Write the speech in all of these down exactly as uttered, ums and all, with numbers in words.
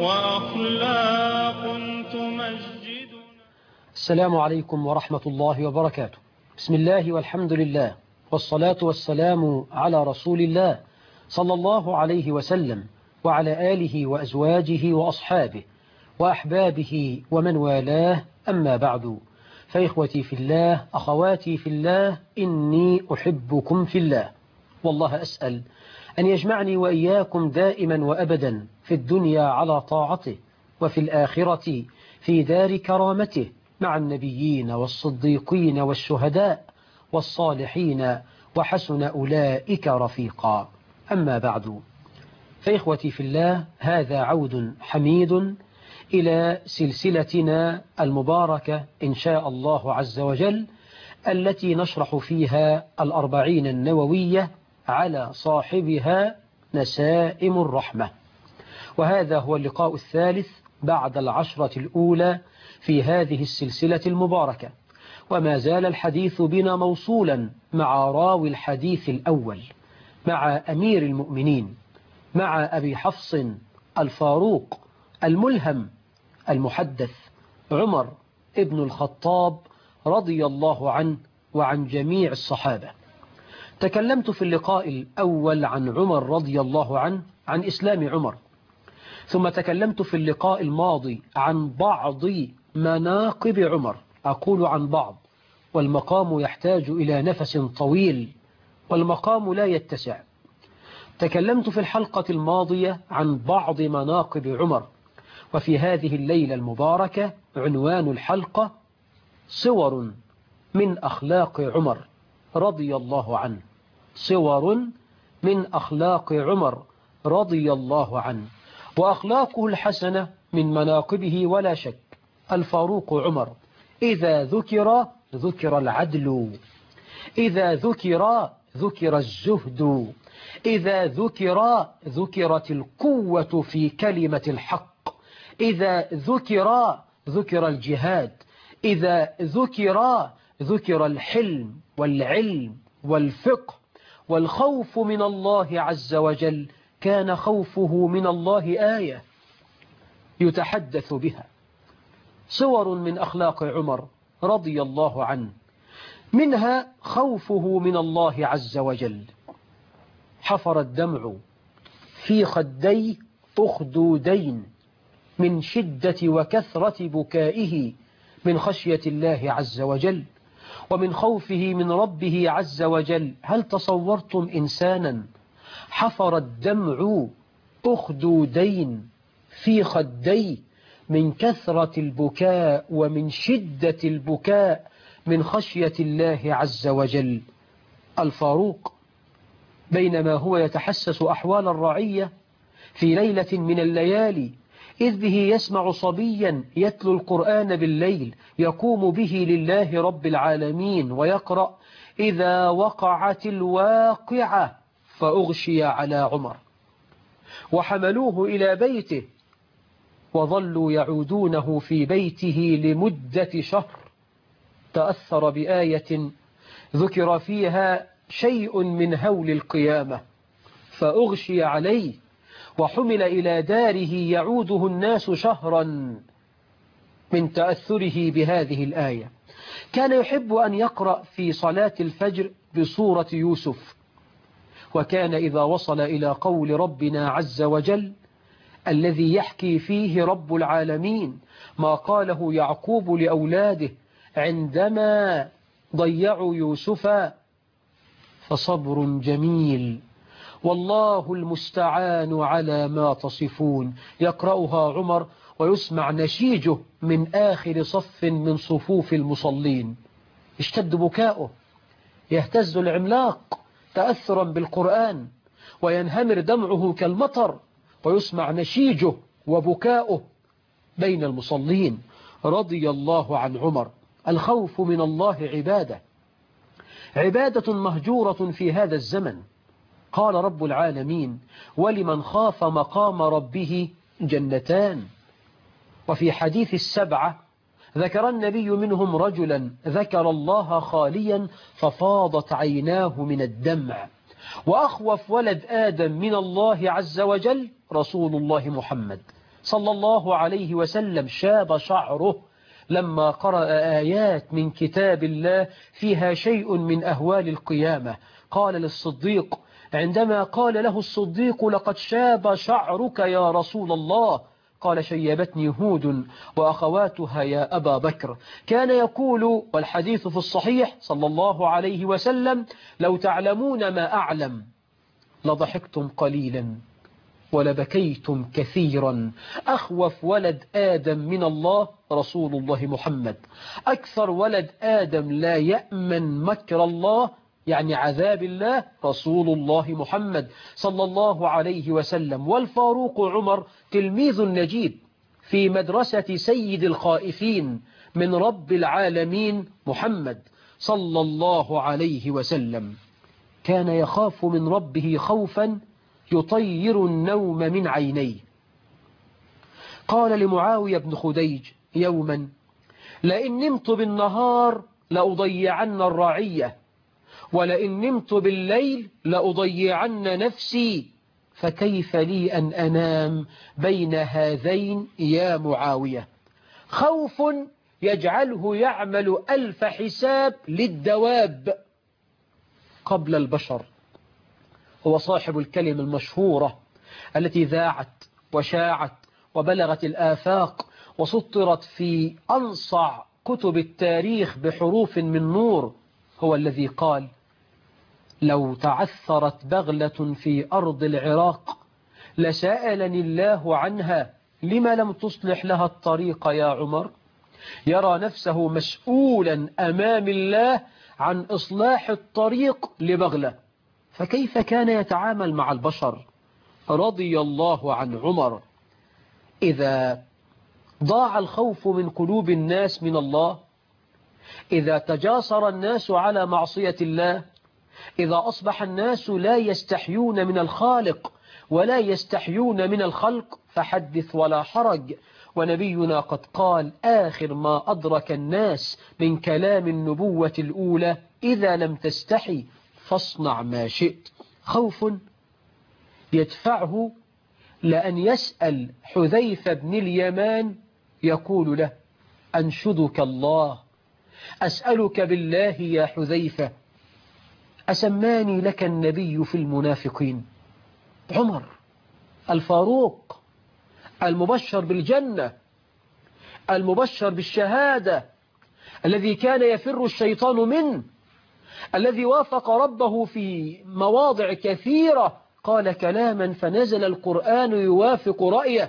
وأخلاق تمجدنا. السلام عليكم ورحمة الله وبركاته. بسم الله والحمد لله، والصلاة والسلام على رسول الله صلى الله عليه وسلم، وعلى آله وأزواجه وأصحابه وأحبابه ومن والاه، أما بعد، فإخوتي في الله، أخواتي في الله، إني أحبكم في الله، والله أسأل أن يجمعني وإياكم دائما وأبدا في الدنيا على طاعته، وفي الآخرة في دار كرامته مع النبيين والصديقين والشهداء والصالحين، وحسن أولئك رفيقا. أما بعد، فإخوتي في الله، هذا عود حميد إلى سلسلتنا المباركة إن شاء الله عز وجل، التي نشرح فيها الأربعين النووية على صاحبها نسائم الرحمة. وهذا هو اللقاء الثالث بعد العشرة الأولى في هذه السلسلة المباركة، وما زال الحديث بنا موصولا مع راوي الحديث الأول، مع أمير المؤمنين، مع أبي حفص الفاروق الملهم المحدث عمر ابن الخطاب رضي الله عنه وعن جميع الصحابة. تكلمت في اللقاء الأول عن عمر رضي الله عنه، عن إسلام عمر، ثم تكلمت في اللقاء الماضي عن بعض مناقب عمر، أقول عن بعض، والمقام يحتاج إلى نفس طويل، والمقام لا يتسع. تكلمت في الحلقة الماضية عن بعض مناقب عمر، وفي هذه الليلة المباركة عنوان الحلقة صور من أخلاق عمر رضي الله عنه. صور من أخلاق عمر رضي الله عنه، وأخلاقه الحسنة من مناقبه ولا شك. الفاروق عمر إذا ذكر ذكر العدل، إذا ذكر ذكر الزهد، إذا ذكر ذكرت القوة في كلمة الحق، إذا ذكر ذكر الجهاد، إذا ذكر ذكر الحلم والعلم والفقه والخوف من الله عز وجل. كان خوفه من الله آية يتحدث بها. صور من أخلاق عمر رضي الله عنه، منها خوفه من الله عز وجل. حفر الدمع في خديه أخدودين من شدة وكثرة بكائه من خشية الله عز وجل ومن خوفه من ربه عز وجل. هل تصورتم إنسانا حفر الدمع أخدودين في خديه من كثرة البكاء ومن شدة البكاء من خشية الله عز وجل؟ الفاروق بينما هو يتحسس أحوال الرعية في ليلة من الليالي، إذ به يسمع صبيا يتلو القرآن بالليل يقوم به لله رب العالمين ويقرأ: إذا وقعت الواقعة فأغشي على عمر. وحملوه إلى بيته وظلوا يعودونه في بيته لمدة شهر. تأثر بآية ذكر فيها شيء من هول القيامة فأغشي عليه، وحمل إلى داره يعوده الناس شهرا من تأثره بهذه الآية. كان يحب أن يقرأ في صلاة الفجر بسورة يوسف، وكان إذا وصل إلى قول ربنا عز وجل الذي يحكي فيه رب العالمين ما قاله يعقوب لأولاده عندما ضيعوا يوسف: فصبر جميل والله المستعان على ما تصفون. يقرأها عمر ويسمع نشيجه من آخر صف من صفوف المصلين. اشتد بكاؤه، يهتز العملاق تأثرا بالقرآن، وينهمر دمعه كالمطر، ويسمع نشيجه وبكاؤه بين المصلين. رضي الله عن عمر. الخوف من الله عبادة، عبادة مهجورة في هذا الزمن. قال رب العالمين: ولمن خاف مقام ربه جنتان. وفي حديث السبعة ذكر النبي منهم رجلا ذكر الله خاليا ففاضت عيناه من الدمع. وأخوف ولد آدم من الله عز وجل رسول الله محمد صلى الله عليه وسلم شاب شعره لما قرأ آيات من كتاب الله فيها شيء من أهوال القيامة. قال للصديق عندما قال له الصديق لقد شاب شعرك يا رسول الله، قال شيبتني هود وأخواتها يا أبا بكر. كان يقول والحديث في الصحيح صلى الله عليه وسلم لو تعلمون ما أعلم لضحكتم قليلا ولبكيتم كثيرا. أخوف ولد آدم من الله رسول الله محمد، أكثر ولد آدم لا يأمن مكر الله يعني عذاب الله رسول الله محمد صلى الله عليه وسلم. والفاروق عمر تلميذ نجيب في مدرسة سيد الخائفين من رب العالمين محمد صلى الله عليه وسلم. كان يخاف من ربه خوفا يطير النوم من عينيه. قال لمعاوية بن خديج يوما لئن نمت بالنهار لأضيعن الرعية ولئن نمت بالليل لأضيعن نفسي فكيف لي أن أنام بين هذين يا معاوية. خوف يجعله يعمل ألف حساب للدواب قبل البشر. هو صاحب الكلمة المشهورة التي ذاعت وشاعت وبلغت الآفاق وسطرت في أنصع كتب التاريخ بحروف من نور. هو الذي قال لو تعثرت بغلة في أرض العراق لسألني الله عنها لما لم تصلح لها الطريق يا عمر. يرى نفسه مسؤولا أمام الله عن إصلاح الطريق لبغلة، فكيف كان يتعامل مع البشر؟ رضي الله عن عمر. إذا ضاع الخوف من قلوب الناس من الله، إذا تجاسر الناس على معصية الله، إذا أصبح الناس لا يستحيون من الخالق ولا يستحيون من الخلق، فحدث ولا حرج. ونبينا قد قال آخر ما أدرك الناس من كلام النبوة الأولى إذا لم تستحي فاصنع ما شئت. خوف يدفعه لأن يسأل حذيفة بن اليمان يقول له أنشدك الله أسألك بالله يا حذيفة أسماني لك النبي في المنافقين. عمر الفاروق المبشر بالجنة المبشر بالشهادة الذي كان يفر الشيطان منه، الذي وافق ربه في مواضع كثيرة قال كلاما فنزل القرآن يوافق رأيه،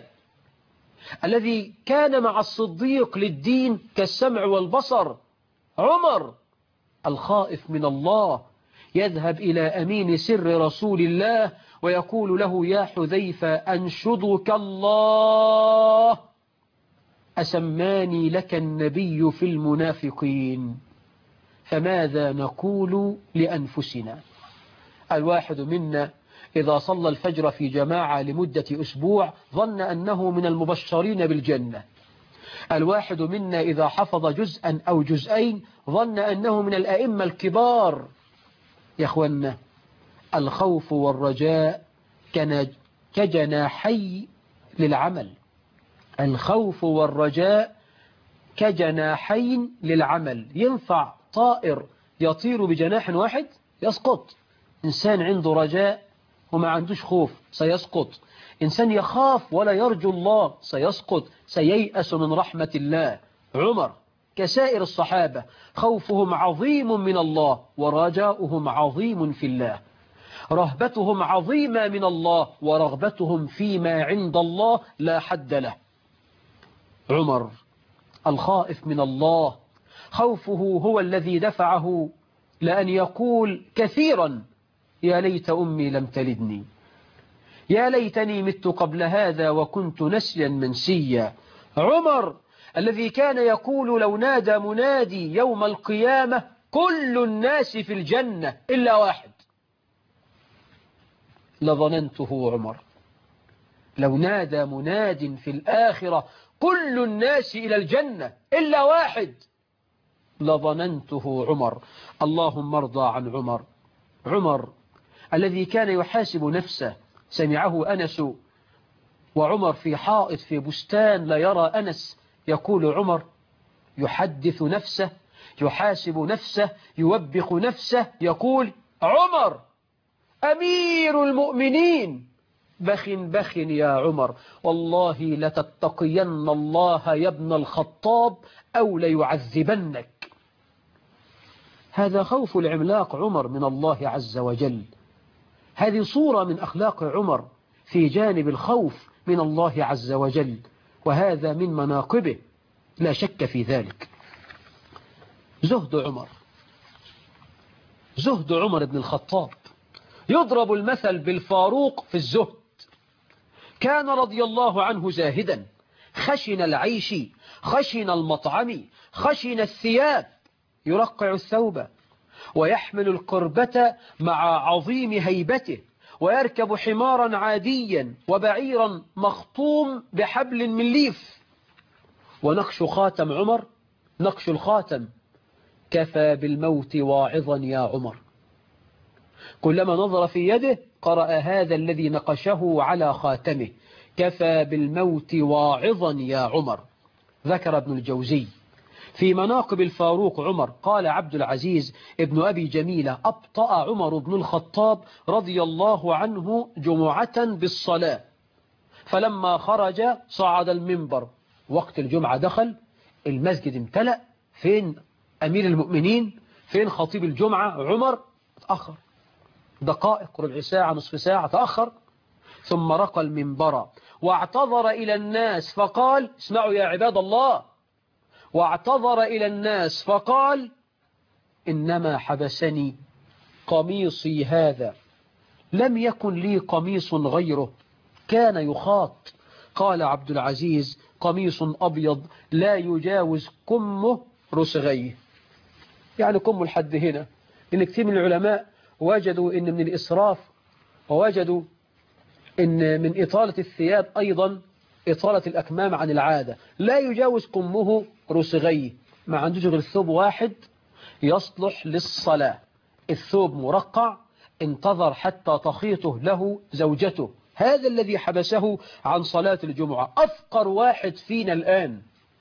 الذي كان مع الصديق للدين كالسمع والبصر. عمر الخائف من الله يذهب إلى أمين سر رسول الله ويقول له يا حذيفة أنشدك الله أسماني لك النبي في المنافقين. فماذا نقول لأنفسنا؟ الواحد منا إذا صلى الفجر في جماعة لمدة أسبوع ظن أنه من المبشرين بالجنة. الواحد منا إذا حفظ جزءا أو جزئين ظن أنه من الأئمة الكبار. يا أخوانا الخوف والرجاء كجناحي للعمل. الخوف والرجاء كجناحين للعمل. ينفع طائر يطير بجناح واحد؟ يسقط. إنسان عنده رجاء وما عندوش خوف سيسقط. إنسان يخاف ولا يرجو الله سيسقط، سييأس من رحمة الله. عمر كسائر الصحابة خوفهم عظيم من الله ورجاؤهم عظيم في الله، رهبتهم عظيمة من الله ورغبتهم فيما عند الله لا حد له. عمر الخائف من الله خوفه هو الذي دفعه لأن يقول كثيرا يا ليت أمي لم تلدني، يا ليتني مت قبل هذا وكنت نسيا منسيا. عمر الذي كان يقول لو نادى منادي يوم القيامة كل الناس في الجنة إلا واحد لظننته عمر. لو نادى مناد في الآخرة كل الناس إلى الجنة إلا واحد لظننته عمر. اللهم ارضى عن عمر. عمر الذي كان يحاسب نفسه. سمعه أنس وعمر في حائط في بستان لا يرى أنس، يقول عمر يحدث نفسه، يحاسب نفسه، يوبخ نفسه، يقول عمر أمير المؤمنين، بخ بخ يا عمر، والله لتتقين الله يا ابن الخطاب أو ليعذبنك. هذا خوف العملاق عمر من الله عز وجل. هذه صورة من أخلاق عمر في جانب الخوف من الله عز وجل، وهذا من مناقبه لا شك في ذلك. زهد عمر، زهد عمر بن الخطاب، يضرب المثل بالفاروق في الزهد. كان رضي الله عنه زاهدا، خشن العيش، خشن المطعم، خشن الثياب، يرقع الثوب ويحمل القربة مع عظيم هيبته، ويركب حمارا عاديا وبعيرا مخطوم بحبل من ليف. ونقش خاتم عمر، نقش الخاتم، كفى بالموت واعظا يا عمر. كلما نظر في يده قرأ هذا الذي نقشه على خاتمه، كفى بالموت واعظا يا عمر. ذكر ابن الجوزي في مناقب الفاروق عمر، قال عبد العزيز ابن أبي جميلة أبطأ عمر بن الخطاب رضي الله عنه جمعة بالصلاة، فلما خرج صعد المنبر، وقت الجمعة دخل المسجد امتلأ، فين أمير المؤمنين، فين خطيب الجمعة؟ عمر تأخر دقائق، ربع ساعة، نصف ساعة، تأخر. ثم رقى المنبر واعتذر إلى الناس فقال، اسمعوا يا عباد الله، واعتذر إلى الناس فقال إنما حبسني قميصي هذا، لم يكن لي قميص غيره، كان يخاط. قال عبد العزيز قميص أبيض لا يجاوز كمه رسغيه، يعني كمه لحد هنا، لأن كثير من العلماء وجدوا إن من الإسراف، ووجدوا إن من إطالة الثياب أيضا إطالة الأكمام عن العادة، لا يجاوز كمه رسغيه، ما عندوش غير ثوب واحد يصلح للصلاة، الثوب مرقع، انتظر حتى تخيطه له زوجته، هذا الذي حبسه عن صلاة الجمعة. أفقر واحد فينا الآن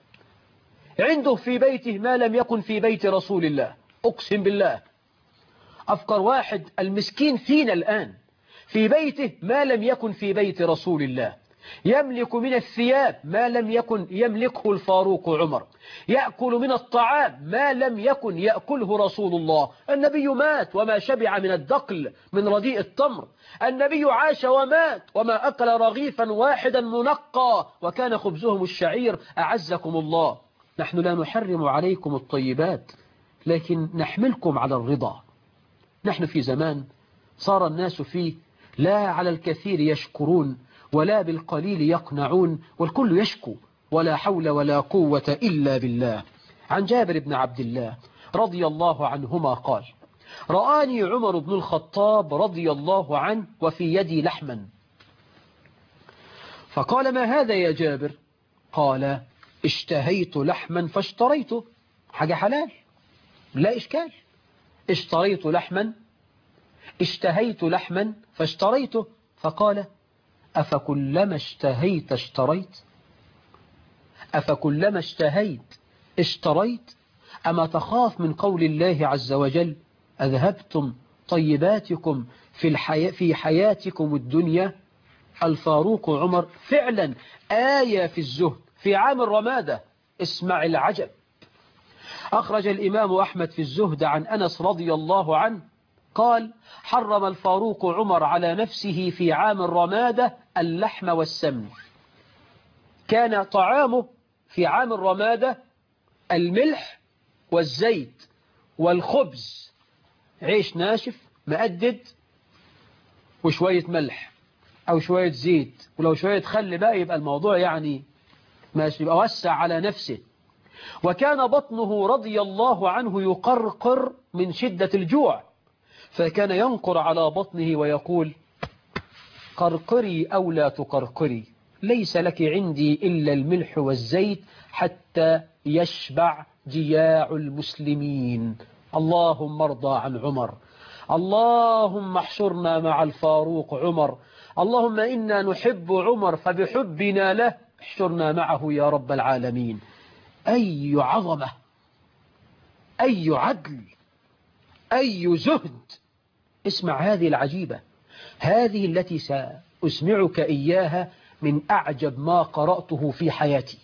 عنده في بيته ما لم يكن في بيت رسول الله، أقسم بالله، أفقر واحد المسكين فينا الآن في بيته ما لم يكن في بيت رسول الله، يملك من الثياب ما لم يكن يملكه الفاروق عمر، يأكل من الطعام ما لم يكن يأكله رسول الله. النبي مات وما شبع من الدقل من رديء التمر، النبي عاش ومات وما أكل رغيفا واحدا منقى وكان خبزهم الشعير. أعزكم الله، نحن لا نحرم عليكم الطيبات، لكن نحملكم على الرضا. نحن في زمان صار الناس فيه لا على الكثير يشكرون ولا بالقليل يقنعون، والكل يشكو، ولا حول ولا قوة إلا بالله. عن جابر بن عبد الله رضي الله عنهما قال: رآني عمر بن الخطاب رضي الله عنه وفي يدي لحما، فقال: ما هذا يا جابر؟ قال: اشتهيت لحما فاشتريته، حاجة حلال لا إشكال، اشتريت لحما، اشتهيت لحما فاشتريته. فقال: أفكلما اشتهيت اشتريت؟ أفكلما اشتهيت اشتريت؟ أما تخاف من قول الله عز وجل: أذهبتم طيباتكم في, الحياة في حياتكم الدنيا؟ الفاروق عمر فعلا آية في الزهد في عام الرمادة. اسمع العجب، أخرج الإمام أحمد في الزهد عن أنس رضي الله عنه قال: حرم الفاروق عمر على نفسه في عام الرمادة اللحم والسمن. كان طعامه في عام الرمادة الملح والزيت والخبز، عيش ناشف مقدد وشوية ملح أو شوية زيت، ولو شوية خل بقى يبقى الموضوع يعني ماشي، يبقى وسع على نفسه. وكان بطنه رضي الله عنه يقرقر من شدة الجوع، فكان ينقر على بطنه ويقول: قرقري أو لا تقرقري، ليس لك عندي إلا الملح والزيت حتى يشبع جياع المسلمين. اللهم ارضى عن عمر، اللهم احشرنا مع الفاروق عمر، اللهم إنا نحب عمر فبحبنا له احشرنا معه يا رب العالمين. أي عظمة، أي عدل، أي زهد. اسمع هذه العجيبة، هذه التي سأسمعك إياها من أعجب ما قرأته في حياتي.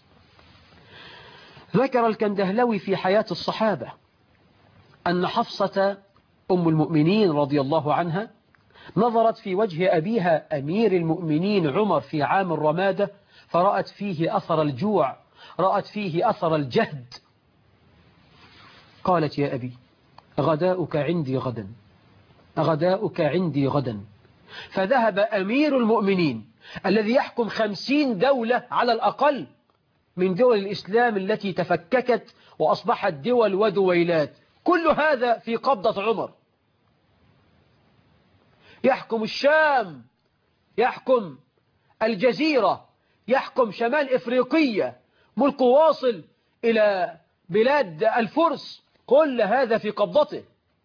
ذكر الكندهلوي في حياة الصحابة أن حفصة أم المؤمنين رضي الله عنها نظرت في وجه أبيها أمير المؤمنين عمر في عام الرمادة فرأت فيه أثر الجوع، رأت فيه أثر الجهد. قالت يا أبي غداؤك عندي غدا، غداؤك عندي غدا. فذهب أمير المؤمنين الذي يحكم خمسين دولة على الأقل من دول الإسلام التي تفككت وأصبحت دول ودويلات، كل هذا في قبضة عمر. يحكم الشام، يحكم الجزيرة، يحكم شمال إفريقيا، ملك واصل إلى بلاد الفرس، كل هذا في قبضته.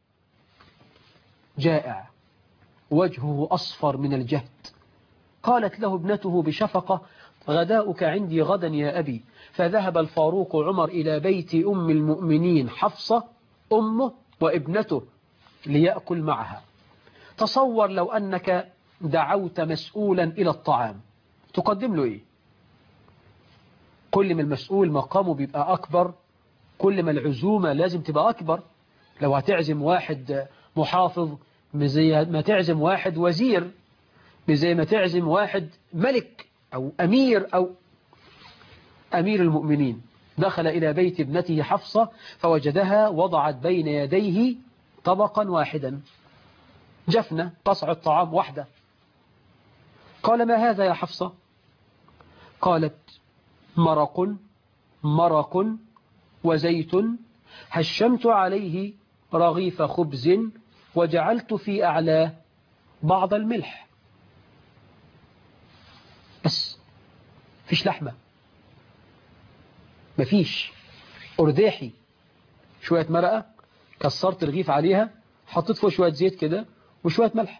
جائع وجهه أصفر من الجهد. قالت له ابنته بشفقة غداؤك عندي غدا يا أبي. فذهب الفاروق عمر إلى بيت أم المؤمنين حفصة أمه وابنته ليأكل معها. تصور لو أنك دعوت مسؤولا إلى الطعام، تقدم له إيه؟ كل ما المسؤول مقامه بيبقى أكبر كل ما العزومة لازم تبقى أكبر. لو هتعزم واحد محافظ مش زي ما تعزم واحد وزير، مش زي ما تعزم واحد ملك أو أمير أو أمير المؤمنين. دخل إلى بيت ابنته حفصة فوجدها وضعت بين يديه طبقا واحدا، جفنة قصعة طعام واحدة. قال ما هذا يا حفصة؟ قالت مرق مرق وزيت هشمت عليه رغيف خبز وجعلت في أعلاه بعض الملح. بس فيش لحمة، مفيش أرداحي، شوية مرقة كسرت الرغيف عليها حطيت فيه شوية زيت كده وشوية ملح.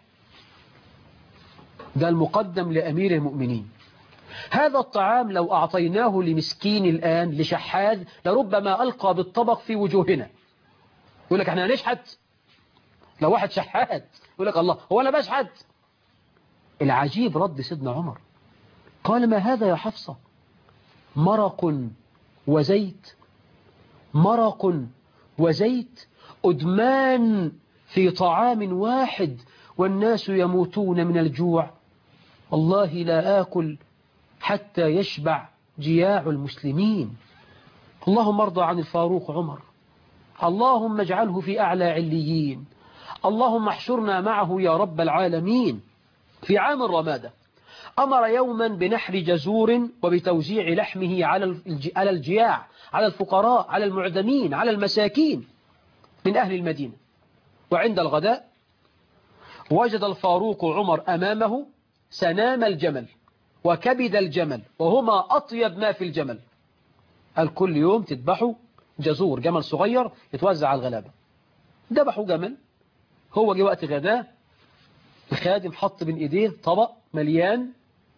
ده المقدم لأمير المؤمنين. هذا الطعام لو أعطيناه لمسكين الآن لشحاذ لربما ألقى بالطبق في وجوهنا، يقول لك احنا هنشحت. لو واحد شحات يقول لك الله هو أنا بشحت. العجيب رد سيدنا عمر، قال ما هذا يا حفصة؟ مرق وزيت، مرق وزيت، أدمان في طعام واحد والناس يموتون من الجوع. والله لا آكل حتى يشبع جياع المسلمين. اللهم ارضى عن الفاروق عمر، اللهم اجعله في أعلى عليين، اللهم احشرنا معه يا رب العالمين. في عام الرمادة أمر يوما بنحر جزور وبتوزيع لحمه على الجياع، على الفقراء، على المعدمين، على المساكين من أهل المدينة. وعند الغداء وجد الفاروق عمر أمامه سنام الجمل وكبد الجمل وهما أطيب ما في الجمل. قال كل يوم تذبحوا جزور، جمل صغير يتوزع على الغلابة. ذبحوا جمل، هو جه وقت غداه الخادم حط بين ايديه طبق مليان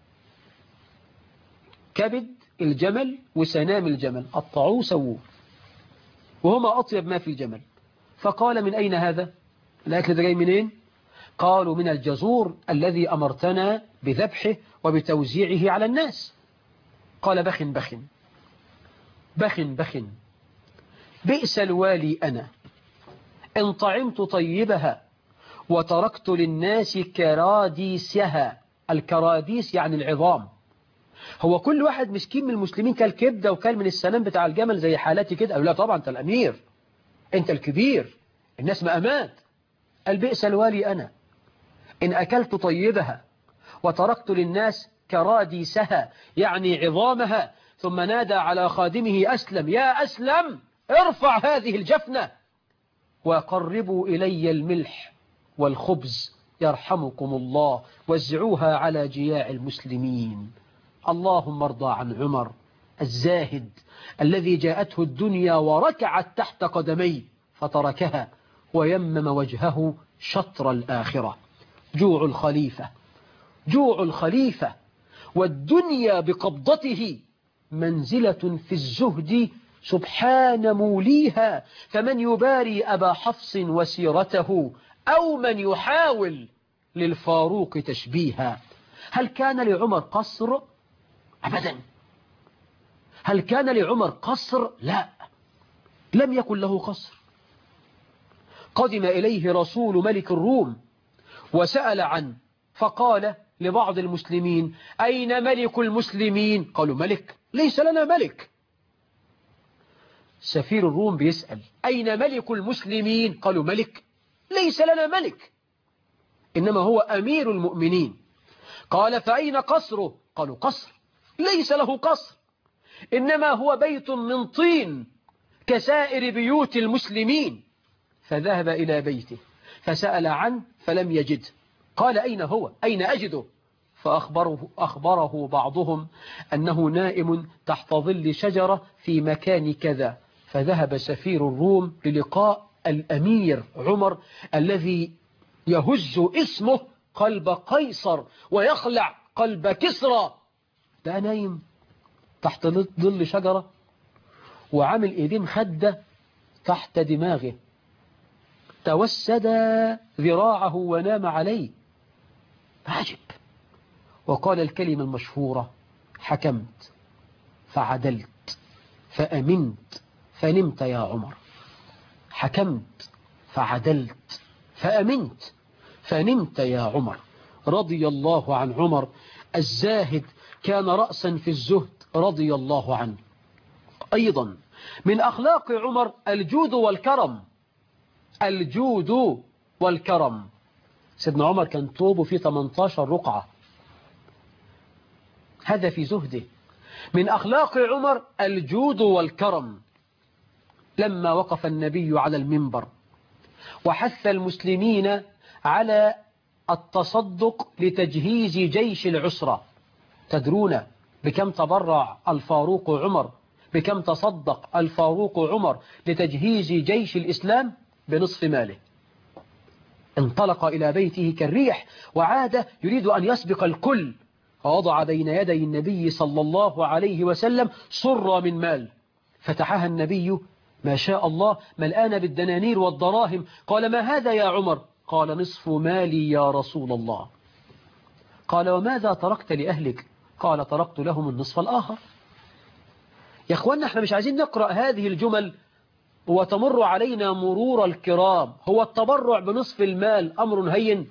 كبد الجمل وسنام الجمل، قطعوه سووه وهما أطيب ما في الجمل. فقال من أين هذا؟ الأكل ده جاي منين؟ قالوا من الجزور الذي أمرتنا بذبحه وبتوزيعه على الناس. قال بخ بخ بخ بخ بئس الوالي أنا إن طعمت طيبها وتركت للناس كراديسها. الكراديس يعني العظام. هو كل واحد مسكين من المسلمين كل كبدة وكل من السنام بتاع الجمل زي حالاتي كده؟ قالوا لا طبعا أنت الأمير، أنت الكبير، الناس مأمات. البئس الوالي أنا إن أكلت طيبها وتركت للناس كراديسها يعني عظامها. ثم نادى على خادمه أسلم، يا أسلم ارفع هذه الجفنة وقربوا إلي الملح والخبز يرحمكم الله، وزعوها على جياع المسلمين. اللهم ارضى عن عمر الزاهد الذي جاءته الدنيا وركعت تحت قدميه فتركها ويمم وجهه شطر الآخرة. جوع الخليفة جوع الخليفة والدنيا بقبضته منزلة في الزهد سبحان موليها، فمن يباري أبا حفص وسيرته أو من يحاول للفاروق تشبيها. هل كان لعمر قصر؟ أبدا. هل كان لعمر قصر؟ لا، لم يكن له قصر. قدم إليه رسول ملك الروم وسأل عنه، فقال لبعض المسلمين: أين ملك المسلمين؟ قالوا: ملك؟ ليس لنا ملك. سفير الروم بيسأل: أين ملك المسلمين؟ قالوا: ملك؟ ليس لنا ملك، إنما هو أمير المؤمنين. قال: فأين قصره؟ قالوا: قصر؟ ليس له قصر، إنما هو بيت من طين كسائر بيوت المسلمين. فذهب إلى بيته فسأل عنه فلم يجد. قال: أين هو؟ أين أجده؟ فأخبره أخبره بعضهم أنه نائم تحت ظل شجرة في مكان كذا. فذهب سفير الروم للقاء الأمير عمر الذي يهز اسمه قلب قيصر ويخلع قلب كسرى. ده نايم تحت ظل شجرة وعامل إيدين خدة تحت دماغه، توسد ذراعه ونام عليه. عجب. وقال الكلمة المشهورة: حكمت فعدلت فأمنت فنمت يا عمر. حكمت فعدلت فأمنت فنمت يا عمر. رضي الله عن عمر الزاهد، كان رأسا في الزهد رضي الله عنه. أيضا من أخلاق عمر الجود والكرم. الجود والكرم. سيدنا عمر كان توبه فيه ثمانية عشر رقعة، هذا في زهده. من أخلاق عمر الجود والكرم. لما وقف النبي على المنبر وحث المسلمين على التصدق لتجهيز جيش العسرة، تدرون بكم تبرع الفاروق عمر؟ بكم تصدق الفاروق عمر لتجهيز جيش الإسلام؟ بنصف ماله. انطلق إلى بيته كالريح وعاد يريد أن يسبق الكل، فوضع بين يدي النبي صلى الله عليه وسلم صرة من مال، فتحها النبي ما شاء الله ملآن بالدنانير والدراهم. قال: ما هذا يا عمر؟ قال: نصف مالي يا رسول الله. قال: وماذا تركت لأهلك؟ قال: تركت لهم النصف الآخر. يا أخوانا، احنا مش عايزين نقرأ هذه الجمل وتمر علينا مرور الكرام. هو التبرع بنصف المال أمر هين؟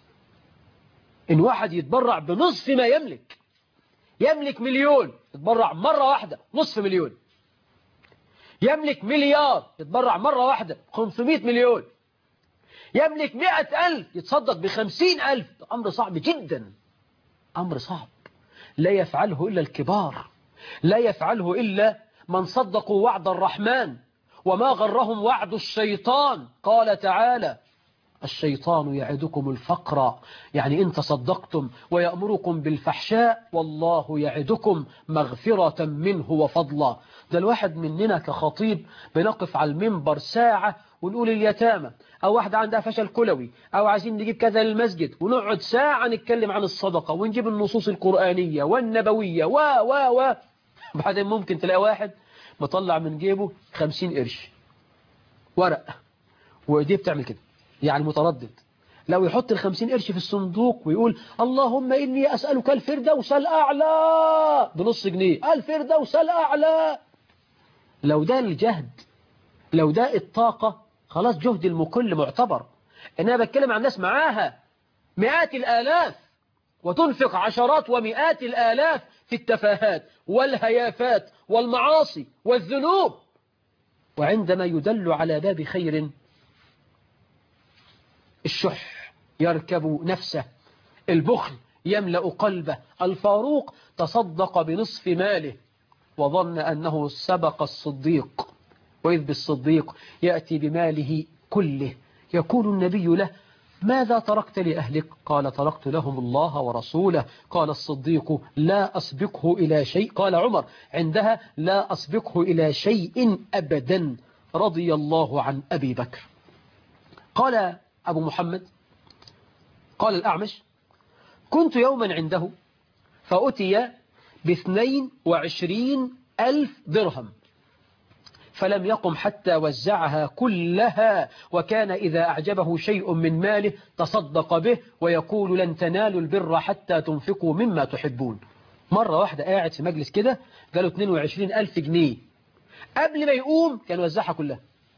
إن واحد يتبرع بنصف ما يملك، يملك مليون يتبرع مرة واحدة نصف مليون، يملك مليار يتبرع مرة واحدة خمسمائة مليون، يملك مئة ألف يتصدق بخمسين ألف. أمر صعب جدا، أمر صعب لا يفعله إلا الكبار، لا يفعله إلا من صدقوا وعد الرحمن وما غرهم وعد الشيطان. قال تعالى: الشيطان يعدكم الفقر، يعني إن تصدقتم، ويأمركم بالفحشاء، والله يعدكم مغفرة منه وفضلا. ده الواحد مننا كخطيب بنقف على المنبر ساعة ونقول اليتامى، أو واحدة عندها فشل كلوي، أو عايزين نجيب كذا للمسجد، ونقعد ساعة نتكلم عن الصدقة ونجيب النصوص القرآنية والنبوية و و و بعدين ممكن تلاقي واحد مطلع من جيبه خمسين قرش ورق وإيديه بتعمل كده، يعني متردد. لو يحط الخمسين قرش في الصندوق ويقول: اللهم إني أسألك الفردوس الأعلى بنص جنيه، الفردوس الأعلى. لو ده الجهد، لو ده الطاقة، خلاص جهد المكل معتبر. إنها بتكلم عن ناس معاها مئات الآلاف وتنفق عشرات ومئات الآلاف في التفاهات والهيافات والمعاصي والذنوب، وعندما يدل على باب خير الشح يركب نفسه، البخل يملأ قلبه. الفاروق تصدق بنصف ماله وظن أنه سبق الصديق، وإذ بالصديق يأتي بماله كله. يقول النبي له: ماذا تركت لأهلك؟ قال: تركت لهم الله ورسوله. قال الصديق: لا أسبقه إلى شيء. قال عمر عندها: لا أسبقه إلى شيء أبدا. رضي الله عن أبي بكر. قال أبو محمد؟ قال الأعمش: كنت يوما عنده فأتي باثنين وعشرين ألف درهم فلم يقم حتى وزعها كلها، وكان إذا أعجبه شيء من ماله تصدق به ويقول: لن تنالوا البر حتى تنفقوا مما تحبون. مرة واحدة قاعد في مجلس كده قالوا اثنين وعشرين ألف جنيه، قبل ما يقوم كان وزعها كلها.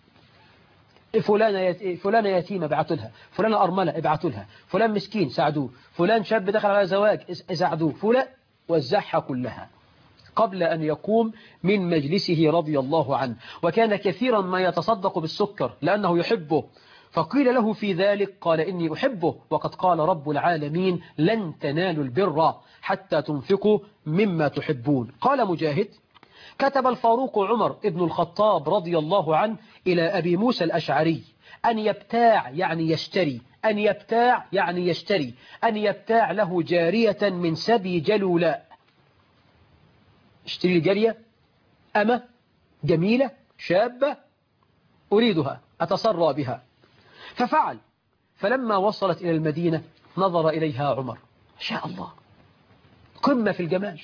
فلانة يت... فلانة يتيمة ابعتوا لها، فلانة أرملة ابعتوا لها، فلان مسكين ساعدوه، فلان شاب دخل على زواج ساعدوه، فلان وزعها كلها قبل أن يقوم من مجلسه رضي الله عنه. وكان كثيرا ما يتصدق بالسكر لأنه يحبه، فقيل له في ذلك قال: إني أحبه، وقد قال رب العالمين: لن تنالوا البر حتى تنفقوا مما تحبون. قال مجاهد: كتب الفاروق عمر ابن الخطاب رضي الله عنه إلى أبي موسى الأشعري أن يبتاع يعني يشتري، أن يبتاع يعني يشتري، أن يبتاع له جارية من سبي جلولاء. اشتري لي جارية أمة جميلة شابة أريدها أتصرى بها. ففعل، فلما وصلت إلى المدينة نظر إليها عمر، ما شاء الله قمة في الجمال،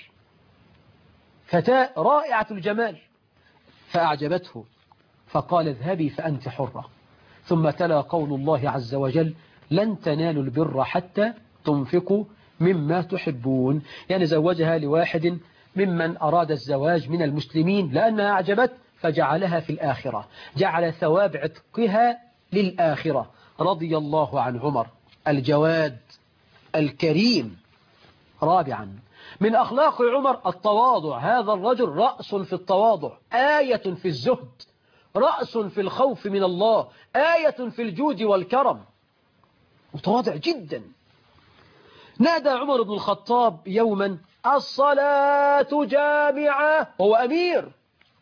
فتاة رائعة الجمال، فأعجبته فقال: اذهبي فأنت حرة. ثم تلا قول الله عز وجل: لن تنالوا البر حتى تنفقوا مما تحبون. يعني زوجها لواحد ممن أراد الزواج من المسلمين لأنها أعجبت فجعلها في الآخرة، جعل ثواب عتقها للآخرة. رضي الله عن عمر الجواد الكريم. رابعا من أخلاق عمر التواضع، هذا الرجل رأس في التواضع، آية في الزهد، رأس في الخوف من الله، آية في الجود والكرم، متواضع جدا. نادى عمر بن الخطاب يوما: الصلاة جامعة، وهو أمير،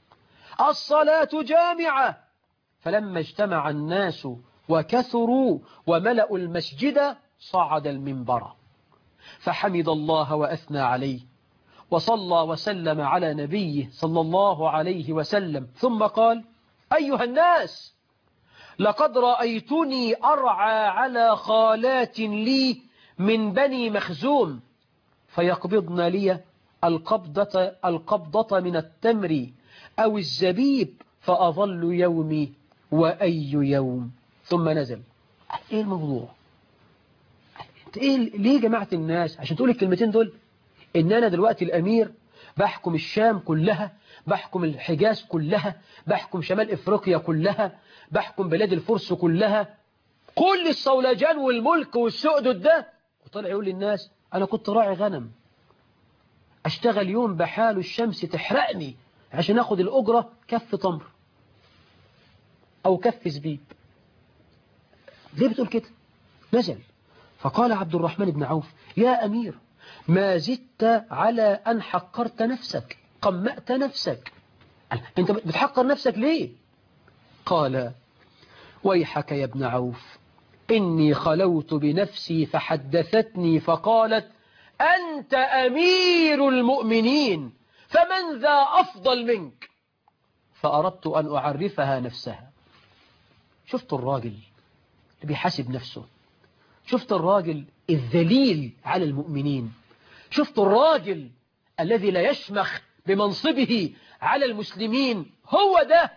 الصلاة جامعة. فلما اجتمع الناس وكثروا وملأوا المسجد صعد المنبر فحمد الله وأثنى عليه وصلى وسلم على نبيه صلى الله عليه وسلم، ثم قال: أيها الناس، لقد رأيتني أرعى على خالات لي من بني مخزوم فيقبضن لي القبضة, القبضة من التمر أو الزبيب فأظل يومي وأي يوم. ثم نزل. إيه الموضوع؟ إيه ليه جماعة الناس عشان تقول الكلمتين دول؟ إن أنا دلوقتي الأمير بحكم الشام كلها، بحكم الحجاز كلها، بحكم شمال إفريقيا كلها، بحكم بلاد الفرس كلها، كل الصولجان والملك والسؤدد ده. وطلع يقول للناس: أنا كنت راعي غنم، أشتغل يوم بحال الشمس تحرقني عشان أخذ الأجرة كف تمر أو كف زبيب. ليه بتقول كده؟ نزل فقال عبد الرحمن بن عوف: يا أمير، ما زدت على أن حقرت نفسك، قمأت نفسك، أنت بتحقر نفسك ليه؟ قال: ويحك يا ابن عوف، إني خلوت بنفسي فحدثتني فقالت: أنت أمير المؤمنين، فمن ذا أفضل منك؟ فأردت أن أعرفها نفسها. شفت الراجل اللي بيحاسب نفسه، شفت الراجل الذليل على المؤمنين، شفت الراجل الذي لا يشمخ بمنصبه على المسلمين. هو ده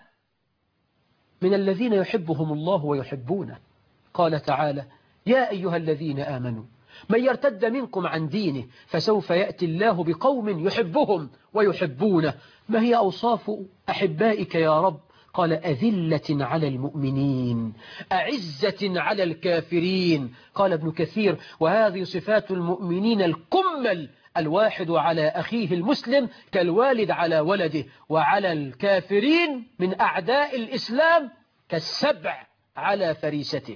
من الذين يحبهم الله ويحبونه. قال تعالى: يا أيها الذين آمنوا من يرتد منكم عن دينه فسوف يأتي الله بقوم يحبهم ويحبونه. ما هي أوصاف أحبائك يا رب؟ قال: أذلة على المؤمنين أعزة على الكافرين. قال ابن كثير: وهذه صفات المؤمنين الكمل، الواحد على أخيه المسلم كالوالد على ولده، وعلى الكافرين من أعداء الإسلام كالسبع على فريسته.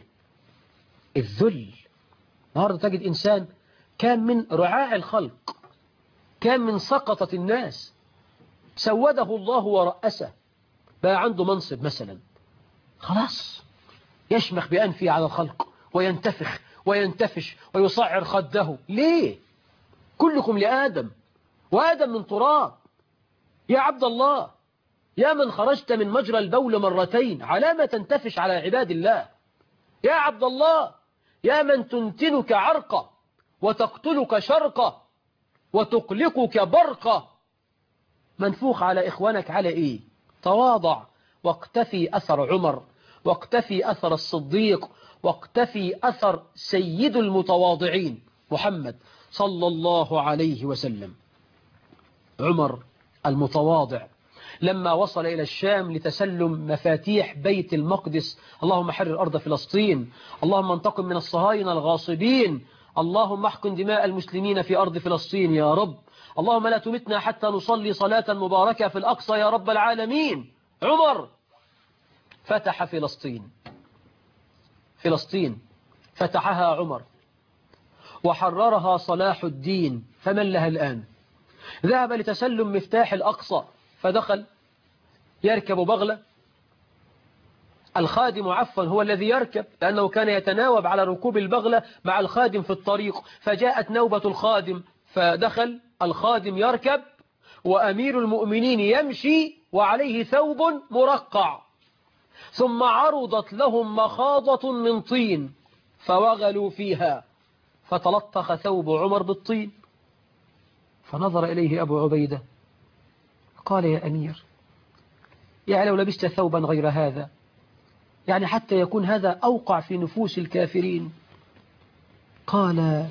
الذل. النهارده تجد إنسان كان من رعاع الخلق، كان من سقطة الناس، سوده الله ورأسه، بقى عنده منصب مثلا، خلاص يشمخ بأنفه على الخلق وينتفخ وينتفش ويصعر خده. ليه؟ كلكم لآدم وآدم من تراب. يا عبد الله، يا من خرجت من مجرى البول مرتين، على ما تنتفش على عباد الله؟ يا عبد الله يا من تنتنك عرقة وتقتلك شرقة وتقلقك برقة، منفوخ على إخوانك على إيه؟ تواضع واقتفي أثر عمر، واقتفي أثر الصديق، واقتفي أثر سيد المتواضعين محمد صلى الله عليه وسلم. عمر المتواضع لما وصل إلى الشام لتسلم مفاتيح بيت المقدس، اللهم حرر أرض فلسطين، اللهم انتقم من الصهاينة الغاصبين، اللهم احقن دماء المسلمين في أرض فلسطين يا رب، اللهم لا تمتنا حتى نصلي صلاة مباركة في الأقصى يا رب العالمين. عمر فتح فلسطين، فلسطين فتحها عمر وحررها صلاح الدين، فمن لها الآن؟ ذهب لتسلم مفتاح الأقصى فدخل يركب بغلة، الخادم عفوا هو الذي يركب لأنه كان يتناوب على ركوب البغلة مع الخادم في الطريق، فجاءت نوبة الخادم فدخل الخادم يركب وأمير المؤمنين يمشي وعليه ثوب مرقع، ثم عرضت لهم مخاضة من طين فوغلوا فيها فتلطخ ثوب عمر بالطين، فنظر إليه أبو عبيدة قال يا أمير، يعني لو لبست ثوبا غير هذا يعني حتى يكون هذا أوقع في نفوس الكافرين. قال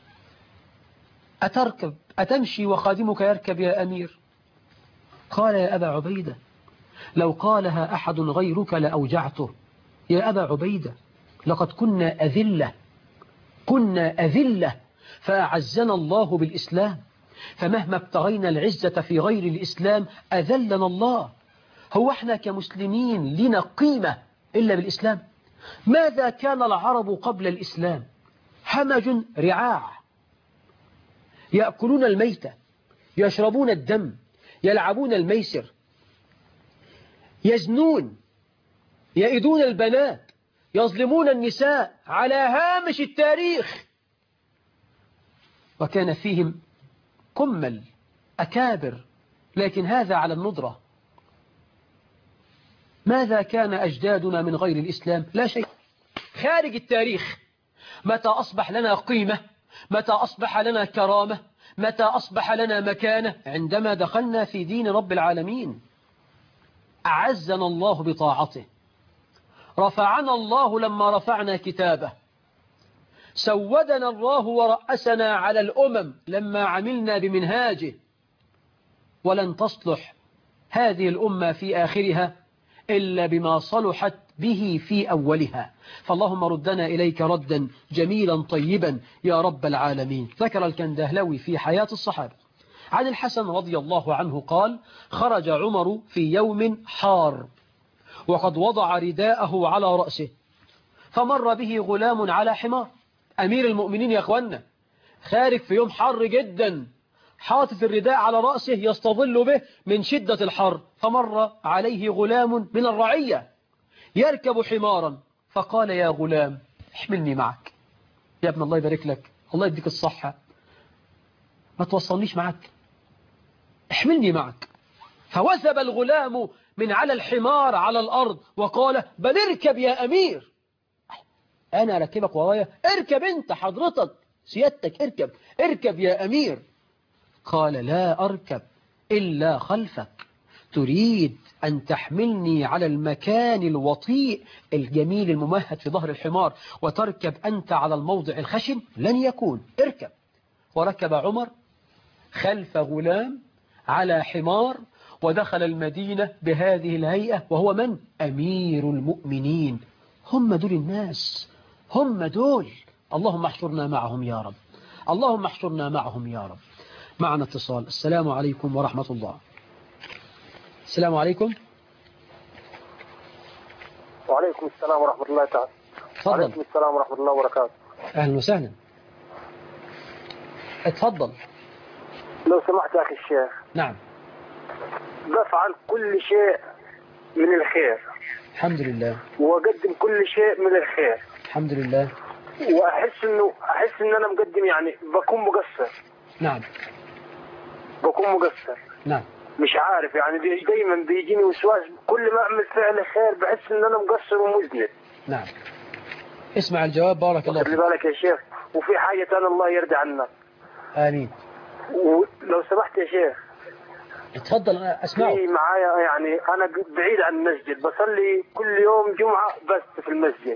أتركب أتمشي وخادمك يركب يا أمير؟ قال يا أبا عبيدة لو قالها أحد غيرك لأوجعته. يا أبا عبيدة لقد كنا أذلة، كنا أذلة فأعزنا الله بالإسلام، فمهما ابتغينا العزة في غير الإسلام أذلنا الله. هو احنا كمسلمين لنا قيمة إلا بالإسلام؟ ماذا كان العرب قبل الإسلام؟ همج رعاع، يأكلون الميتة، يشربون الدم، يلعبون الميسر، يزنون، يئدون البنات، يظلمون النساء على هامش التاريخ، وكان فيهم كمل أكابر، لكن هذا على الندرة. ماذا كان أجدادنا من غير الإسلام؟ لا شيء، خارج التاريخ. متى أصبح لنا قيمة؟ متى أصبح لنا كرامة؟ متى أصبح لنا مكانة؟ عندما دخلنا في دين رب العالمين، أعزنا الله بطاعته، رفعنا الله لما رفعنا كتابه، سودنا الله ورأسنا على الأمم لما عملنا بمنهاجه، ولن تصلح هذه الأمة في آخرها إلا بما صلحت به في أولها، فاللهم ردنا إليك ردا جميلا طيبا يا رب العالمين. ذكر الكندهلوي في حياة الصحابة عن الحسن رضي الله عنه قال: خرج عمر في يوم حار وقد وضع رداءه على رأسه، فمر به غلام على حمار. أمير المؤمنين يا أخوانا خارج في يوم حر جدا، حاطط الرداء على رأسه يستظل به من شدة الحر، فمر عليه غلام من الرعية يركب حمارا، فقال يا غلام احملني معك. يا ابن الله يبارك لك، الله يديك الصحة، ما توصلنيش معك، احملني معك. فوثب الغلام من على الحمار على الأرض وقال: بل اركب يا أمير، أنا ركبك ورايا، اركب أنت حضرتك سيادتك، اركب اركب يا أمير. قال: لا أركب إلا خلفك، تريد أن تحملني على المكان الوطيء الجميل الممهد في ظهر الحمار وتركب أنت على الموضع الخشن؟ لن يكون، اركب. وركب عمر خلف غلام على حمار ودخل المدينة بهذه الهيئة، وهو من؟ أمير المؤمنين. هم دول الناس، هم دول. اللهم احشرنا معهم يا رب، اللهم احشرنا معهم يا رب. معنا اتصال. السلام عليكم ورحمة الله. السلام عليكم. وعليكم السلام ورحمة الله تعالى. تفضل. وعليكم السلام ورحمة الله وبركاته. أهلا وسهلا، اتفضل. لو سمحت يا أخي الشيخ. نعم. بفعل كل شيء من الخير، الحمد لله. وأقدم كل شيء من الخير، الحمد لله. وأحس إنه أحس إن أنا مقدم، يعني بكون مقصر. نعم. بكون مقصر. نعم. مش عارف، يعني بي دايما بيجيني وسواس، كل ما أعمل فعل خير بحس إن أنا مقصر ومذنب. نعم. اسمع الجواب بارك الله خلي فيك. بالك يا شيخ، وفي حاجة تانية الله يرضى عنا. آمين. ولو سمحت يا شيخ، اتفضل أنا أسمعك. في معايا يعني أنا بعيد عن المسجد، بصلي كل يوم جمعة بس في المسجد،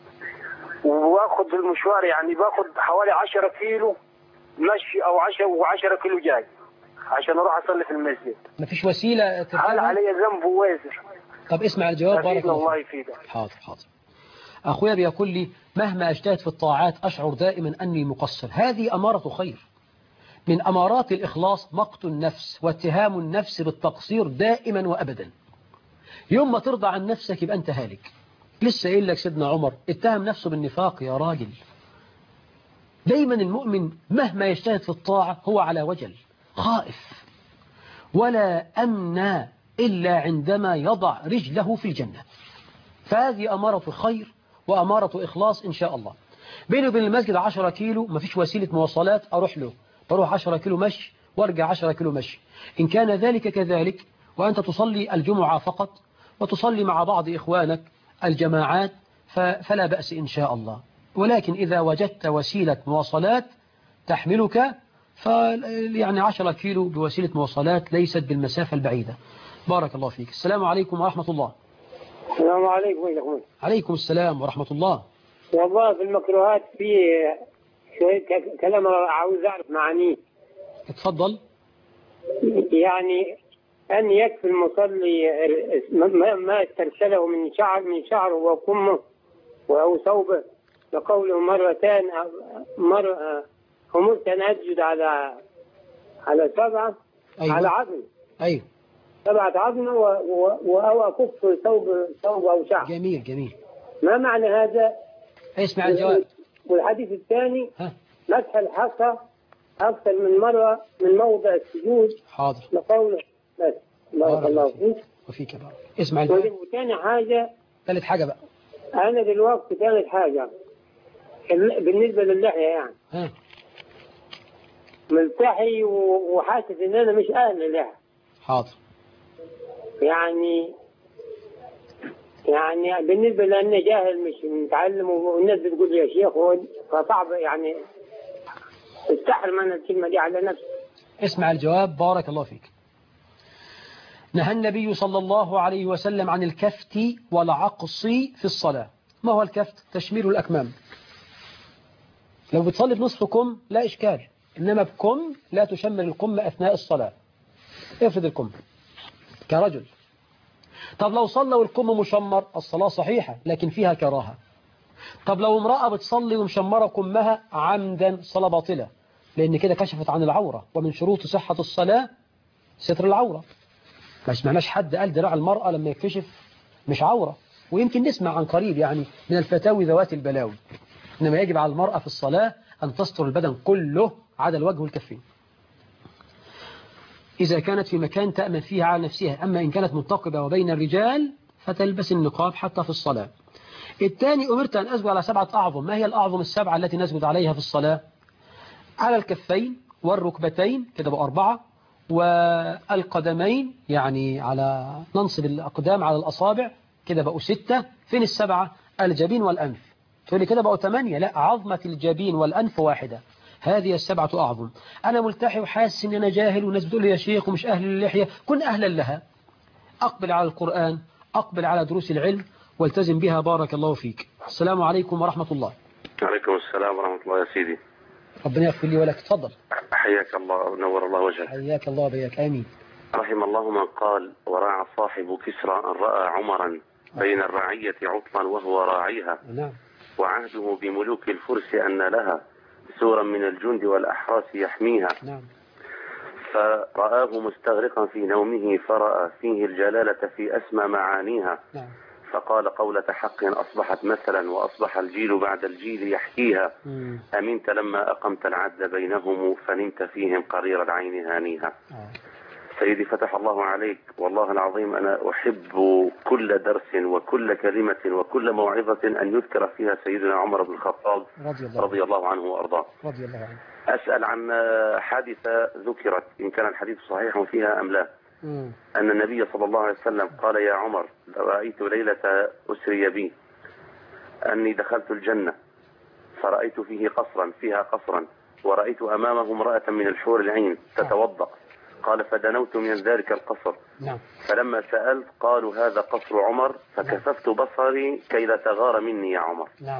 واخد المشوار يعني باخد حوالي عشرة كيلو مشي أو عشرة وعشرة كيلو جاي عشان أروح أصلي في المسجد. مفيش وسيلة هل تركبها؟ علي ذنب ووزر؟ طب اسمع الجواب بارك أفيدنا الله الله فيك. يفيدك. حاضر حاضر. أخويا بيقول لي مهما أجتهد في الطاعات أشعر دائما أني مقصر. هذه أمارة خير. من أمارات الإخلاص مقت النفس واتهام النفس بالتقصير دائما وأبدا. يوم ما ترضى عن نفسك يبقى أنت هالك. لسه قايل لك سيدنا عمر اتهم نفسه بالنفاق يا راجل. دايما المؤمن مهما يجتهد في الطاعة هو على وجل خائف، ولا أمن إلا عندما يضع رجله في الجنة. فهذه أمارة خير وأمارة إخلاص إن شاء الله. بيني وبين المسجد عشرة كيلو، مفيش وسيلة مواصلات أروح له، بروح عشرة كيلو مشي وارجع عشرة كيلو مشي. إن كان ذلك كذلك وأنت تصلي الجمعة فقط وتصلي مع بعض إخوانك الجماعات فلا بأس إن شاء الله. ولكن إذا وجدت وسيلة مواصلات تحملك ف يعني عشرة كيلو بوسيلة مواصلات ليست بالمسافة البعيدة. بارك الله فيك. السلام عليكم ورحمة الله. السلام عليكم يا اخوان. عليكم السلام ورحمة الله. والله في المكروهات في شوية كلام عاوز أعرف معانيه. اتفضل. يعني أن يكفي المصلي ما استرسله من شعر من شعره وكمه أو ثوبه، لقوله مرتان مرة أمرت أن أسجد على على سبعة أيوة. على عظم أيوه سبعة عظم أو أكف ثوب ثوب أو شعر. جميل جميل. ما معنى هذا؟ اسمع الجواب. والحديث الثاني ها. مسح الحصى أكثر من مرة من موضع السجود. حاضر. لقوله بس. بارك الله فيك. وفيك بارك. اسمع الجواب. وثاني حاجة. ثالث حاجة بقى. أنا دلوقتي ثالث حاجة بالنسبة للحية يعني. ها. ملتحي وحاسس إن أنا مش أهل للحية. حاضر. يعني يعني بالنسبة لأني جاهل مش متعلم والناس بتقول لي يا شيخ فصعب يعني استحرم أنا الكلمة دي على نفسي. اسمع الجواب بارك الله فيك. نهى النبي صلى الله عليه وسلم عن الكفت والعقص في الصلاة. ما هو الكفت؟ تشمير الأكمام. لو بتصلي بنصف كم لا إشكال، إنما بكم لا تشمر الكم أثناء الصلاة. افرد الكم كرجل. طب لو صلى والكم مشمر الصلاة صحيحة لكن فيها كراهة. طب لو امرأة بتصلي ومشمرة كمها عمدا صلاة باطلة، لأن كده كشفت عن العورة، ومن شروط صحة الصلاة ستر العورة. ما سمعناش حد قال دراع المرأة لما يكتشف مش عورة، ويمكن نسمع عن قريب يعني من الفتاوي ذوات البلاوي، إنما يجب على المرأة في الصلاة أن تستر البدن كله عدا الوجه والكفين إذا كانت في مكان تأمن فيها على نفسها. أما إن كانت منتقبة وبين الرجال فتلبس النقاب حتى في الصلاة. الثاني أمرت أن أسجد على سبعة أعظم. ما هي الأعظم السبعة التي نسجد عليها في الصلاة؟ على الكفين والركبتين كده بقى أربعة، والقدمين يعني على ننصب الأقدام على الأصابع كده بقوا ستة. فين السبعة؟ الجبين والأنف. تقول لي كده بقوا ثمانية. لا، عظمة الجبين والأنف واحدة. هذه السبعة أعظم. أنا ملتحي وحاسس إن أنا جاهل والناس بتقول لي يا شيخ ومش أهل اللحية. كن أهلا لها. أقبل على القرآن، أقبل على دروس العلم والتزم بها. بارك الله فيك. السلام عليكم ورحمة الله. عليكم السلام ورحمة الله يا سيدي. ربنا يغفر لي ولك. تفضل. حياك الله ونور الله وجهك. حياك الله وبياك. آمين. رحم الله من قال وراعى صاحب كسرى أن رأى عمرا بين الرعية عطلا وهو راعيها. نعم. وعهده بملوك الفرس أن لها سورا من الجند والأحراس يحميها. نعم. فرآه مستغرقا في نومه فرأى فيه الجلالة في أسمى معانيها. نعم. فقال قولة حق أصبحت مثلا وأصبح الجيل بعد الجيل يحكيها. مم. أمنت لما أقمت العدل بينهم فنمت فيهم قرير العين هانيها. آه. سيدي فتح الله عليك، والله العظيم أنا أحب كل درس وكل كلمة وكل موعظة أن يذكر فيها سيدنا عمر بن الخطاب رضي الله, رضي الله عنه وأرضاه. رضي الله عنه. أسأل عن حادثة ذكرت إن كان الحديث صحيح فيها أم لا. مم. أن النبي صلى الله عليه وسلم قال يا عمر رأيت ليلة أسري بي أني دخلت الجنة فرأيت فيه قصرا فيها قصرا ورأيت أمامه امرأة من الحور العين تتوضأ. قال فدنوت من ذلك القصر نعم. فلما سألت قالوا هذا قصر عمر فكففت بصري كي لا تغار مني يا عمر. نعم.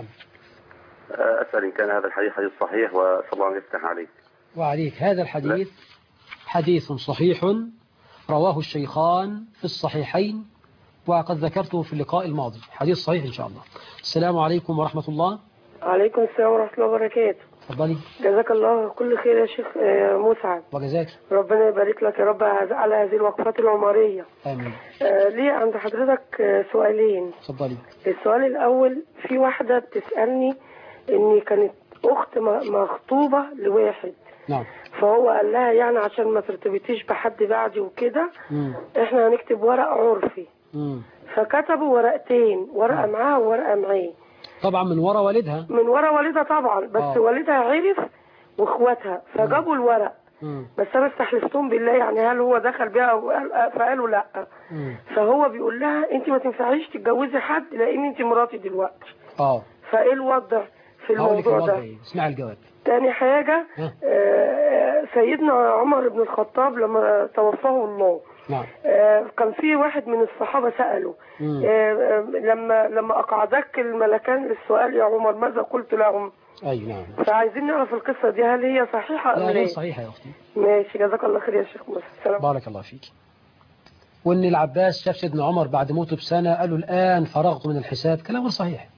أسأل إن كان هذا الحديث حديث صحيح وصلى الله أن يفتح عليك. وعليك. هذا الحديث حديث صحيح رواه الشيخان في الصحيحين وقد ذكرته في اللقاء الماضي، حديث صحيح إن شاء الله. السلام عليكم ورحمة الله. وعليكم السلام ورحمة الله وبركاته. تفضلي. جزاك الله كل خير يا شيخ مسعد. وجزاك. ربنا يبارك لك يا رب على هذه الوقفات العمرية. آمين. آه ليه عند حضرتك سؤالين. تفضلي. السؤال الأول، في واحدة بتسألني إني كانت أخت مخطوبة لواحد. نعم. فهو قال لها يعني عشان ما ترتبطيش بحد بعدي وكده احنا هنكتب ورق عرفي. مم. فكتبوا ورقتين، ورقة معاها وورقة معاه. طبعا من ورا والدها. من ورا والدها طبعا، بس أوه. والدها عرف واخواتها فجابوا مم. الورق. مم. بس انا استحلفتهم بالله يعني هل هو دخل بيها فقالوا لا. مم. فهو بيقول لها انت ما تنفعيش تتجوزي حد لان انت مراتي دلوقتي. اه فايه الوضع في الموضوع ده؟ اسمع الجواب. تاني حاجة آه سيدنا عمر بن الخطاب لما توفاه الله. نعم. آه كان في واحد من الصحابة سأله آه لما لما أقعدك الملكان للسؤال يا عمر ماذا قلت لهم؟ أي نعم. فعايزين نعرف القصة دي هل هي صحيحة أم لا؟ لا صحيحة يا أختي. ماشي جزاك الله خير يا شيخ موسى. السلام. بارك الله فيك. وإن العباس شاف سيدنا عمر بعد موته بسنة قالوا الآن فرغت من الحساب، كلام غير صحيح.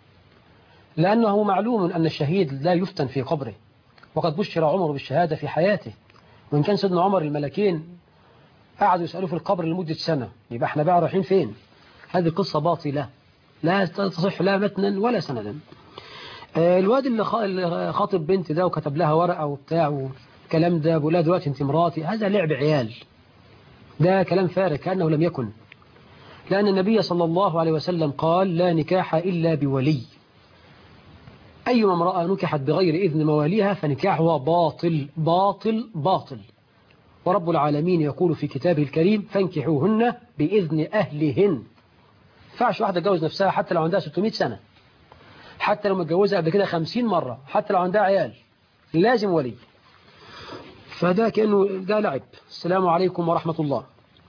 لأنه معلوم أن الشهيد لا يفتن في قبره، وقد بشر عمر بالشهادة في حياته. وإن كان سيدنا عمر الملكين قعدوا يسألوا في القبر لمدة سنة، يبقى احنا بقى رايحين فين؟ هذه القصة باطلة لا تصح لا متنا ولا سندا. آه الواد اللي خاطب بنت ده وكتب لها ورقة وبتاع والكلام ده بقول لها دلوقتي انت مراتي، هذا لعب عيال، ده كلام فارغ كأنه لم يكن. لأن النبي صلى الله عليه وسلم قال لا نكاح إلا بولي، أيما امرأة نكحت بغير إذن مواليها فنكاحها باطل باطل باطل. ورب العالمين يقول في كتابه الكريم فانكحوهن بإذن أهلهن. فعش واحدة تجوز نفسها حتى لو عندها ستمائة سنة، حتى لو متجوزها قبل كده خمسين مرة، حتى لو عندها عيال، لازم ولي. فده كأنه ده لعب. السلام عليكم ورحمة الله.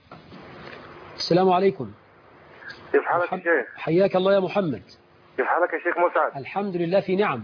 السلام عليكم. كيف حالك يا شيخ؟ حياك الله يا محمد. كيف حالك يا شيخ مسعد؟ الحمد لله في نعم.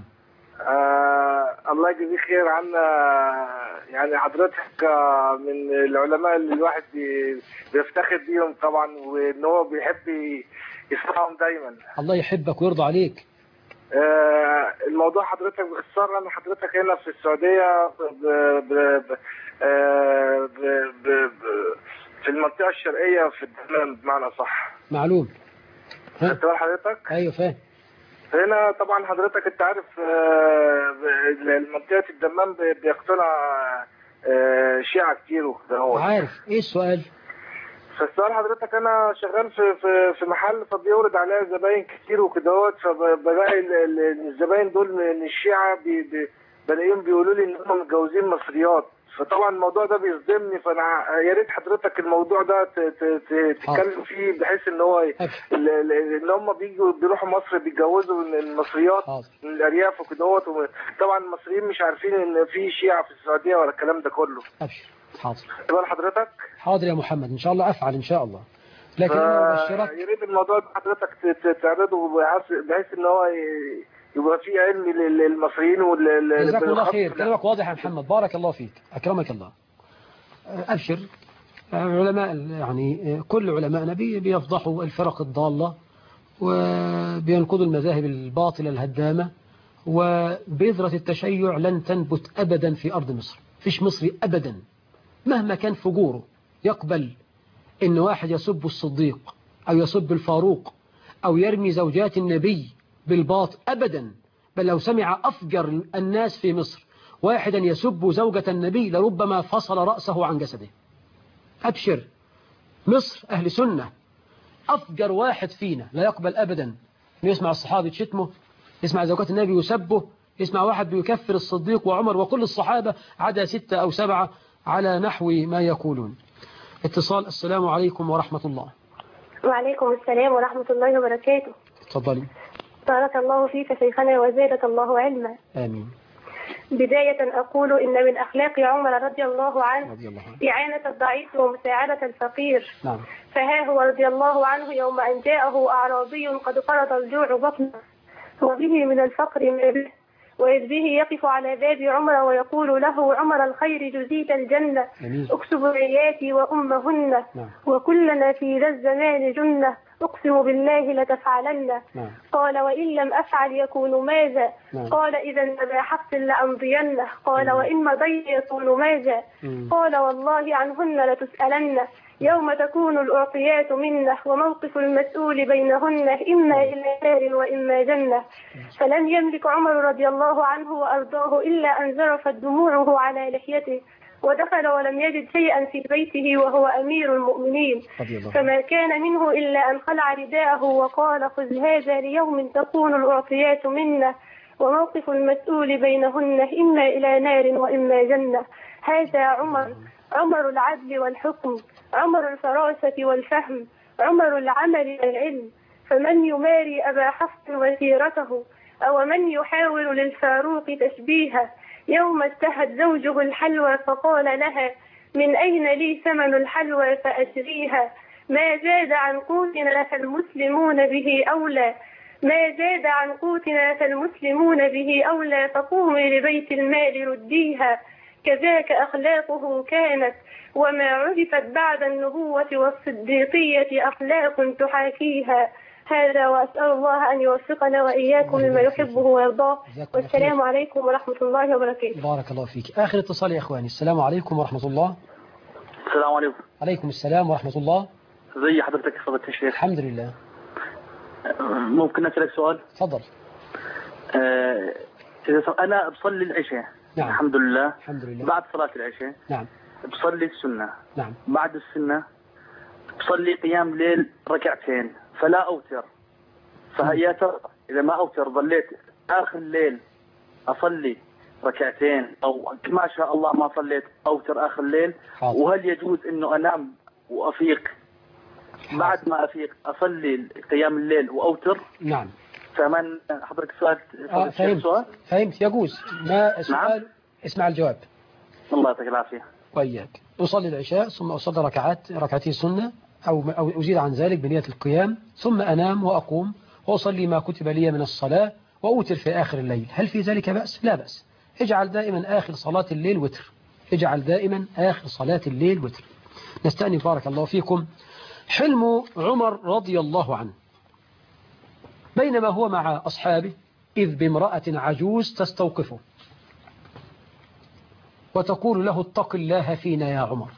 آه الله يجزيك خير عنا. يعني حضرتك آه من العلماء اللي الواحد بيفتخر بيهم طبعا، وان هو بيحب يسمعهم دايما. الله يحبك ويرضى عليك. آه الموضوع حضرتك باختصار ان حضرتك هنا في السعوديه ب ب ب آه ب ب ب في المنطقه الشرقيه في الدمام بمعنى صح. معلوم. خدت بال حضرتك؟ ايوه فاهم. هنا طبعا حضرتك انت عارف منطقه الدمام بيقتلها شيعة كتير وكده. هو عارف ايه السؤال؟ فالسؤال حضرتك انا شغال في في في محل فبيورد عليا زباين كتير وكده، فبلاقي الزباين دول من الشيعة بلاقيهم بيقولوا لي ان هم متجوزين مصريات، فطبعا الموضوع ده بيصدمني. فانا يا ريت حضرتك الموضوع ده تتكلم فيه بحيث ان هو ان هم بيجوا بيروحوا مصر بيتجوزوا المصريات من الارياف وكده. طبعا المصريين مش عارفين ان في شيعة في السعوديه ولا الكلام ده كله. ابشر. حاضر. تقول حضرتك؟ حاضر يا محمد ان شاء الله افعل ان شاء الله. لكن ف... انا ابشرك يا ريت الموضوع ده حضرتك تعرضه بحيث ان هو يبقى في علم للمصريين وال جزاك الله خير. كلامك واضح يا محمد، بارك الله فيك، اكرمك الله. ابشر. علماء يعني كل علماءنا بيفضحوا الفرق الضالة وبينقضوا المذاهب الباطلة الهدامة، وبذرة التشيع لن تنبت أبدا في أرض مصر. فيش مصري أبدا مهما كان فجوره يقبل إن واحد يسب الصديق أو يسب الفاروق أو يرمي زوجات النبي بالباطل أبدا. بل لو سمع أفجر الناس في مصر واحدا يسب زوجة النبي لربما فصل رأسه عن جسده. أبشر. مصر أهل سنة، أفجر واحد فينا لا يقبل أبدا يسمع الصحابة يشتمه، يسمع زوجات النبي يسبه، يسمع واحد بيكفر الصديق وعمر وكل الصحابة عدا ستة أو سبعة على نحو ما يقولون. اتصال. السلام عليكم ورحمة الله. وعليكم السلام ورحمة الله وبركاته. تفضلي. بارك الله فيك شيخنا وزادك الله علما. آمين. بداية أقول إن من أخلاق عمر رضي الله عنه رضي الله عنه إعانة الضعيف ومساعدة الفقير. نعم. فها هو رضي الله عنه يوم أن جاءه أعرابي قد فرط الجوع بطنه وبه من الفقر ما به، وإذ به يقف على باب عمر ويقول له: عمر الخير جزيت الجنة، اكسب رعياتي وأمهن، نعم. وكلنا في ذا الزمان جنة، أقسم بالله لتفعلن. نعم. قال: وإن لم أفعل يكون ماذا؟ نعم. قال: إذا أبا حفص لأمضين. قال: وإن مضيت يكون ماذا؟ قال: والله عنهن لتسألن، يوم تكون الأعطيات منه، وموقف المسؤول بينهن إما إلى نار وإما جنة. فلم يملك عمر رضي الله عنه وأرضاه إلا أن زرفت دموعه على لحيته، ودخل ولم يجد شيئا في بيته وهو أمير المؤمنين، فما كان منه إلا أن خلع رداءه وقال: خذ هذا ليوم تكون الأعطيات منا، وموقف المسؤول بينهن إما إلى نار وإما جنة. هذا عمر، عمر العدل والحكم، عمر الفراسة والفهم، عمر العمل والعلم. فمن يماري أبا حفص وسيرته، أو من يحاول للفاروق تشبيها، يوم اتهت زوجه الحلوى فقال لها: من أين لي ثمن الحلوى فأشريها؟ ما زاد عن قوتنا فالمسلمون به أولى، ما زاد عن قوتنا فالمسلمون به أولى، فقومي لبيت المال رديها. كذاك أخلاقه كانت، وما عرفت بعد النبوة والصديقية أخلاق تحاكيها. هذا وأسأل الله أن يوفقنا وإياكم لما يحبه ويرضاه، والسلام عليكم ورحمة الله وبركاته. بارك الله فيك. آخر اتصال يا إخواني. السلام عليكم ورحمة الله. السلام عليكم. عليكم السلام ورحمة الله. زي حضرتك فضلت الشيخ. الحمد لله. ممكن أسألك سؤال؟ تفضل. آه أنا بصلي العشاء. نعم. الحمد لله. الحمد لله. بعد صلاة العشاء. نعم. بصلي السنة. نعم. بعد السنة بصلي قيام ليل ركعتين فلا أوتر. فهي ترى إذا ما أوتر ظليت آخر الليل أصلي ركعتين، أو ما شاء الله ما صليت أوتر آخر الليل. حاضر. وهل يجوز إنه أنام وأفيق بعد ما أفيق أصلي قيام الليل وأوتر؟ نعم. فمن حضرتك سؤال؟ آه فهمت. سؤال؟ فهمت. يجوز. ما السؤال؟ نعم. اسمع الجواب. الله يعطيك العافية. وإياك. أصلي العشاء ثم أصلي ركعات ركعتين سنة أو أو أزيد عن ذلك بنية القيام، ثم أنام وأقوم وأصلي ما كتب لي من الصلاة وأوتر في آخر الليل. هل في ذلك بأس؟ لا بأس. اجعل دائما آخر صلاة الليل وتر. اجعل دائما آخر صلاة الليل وتر. نستأنف بارك الله فيكم. حلم عمر رضي الله عنه بينما هو مع أصحابه إذ بامرأة عجوز تستوقفه وتقول له: اتق الله فينا يا عمر،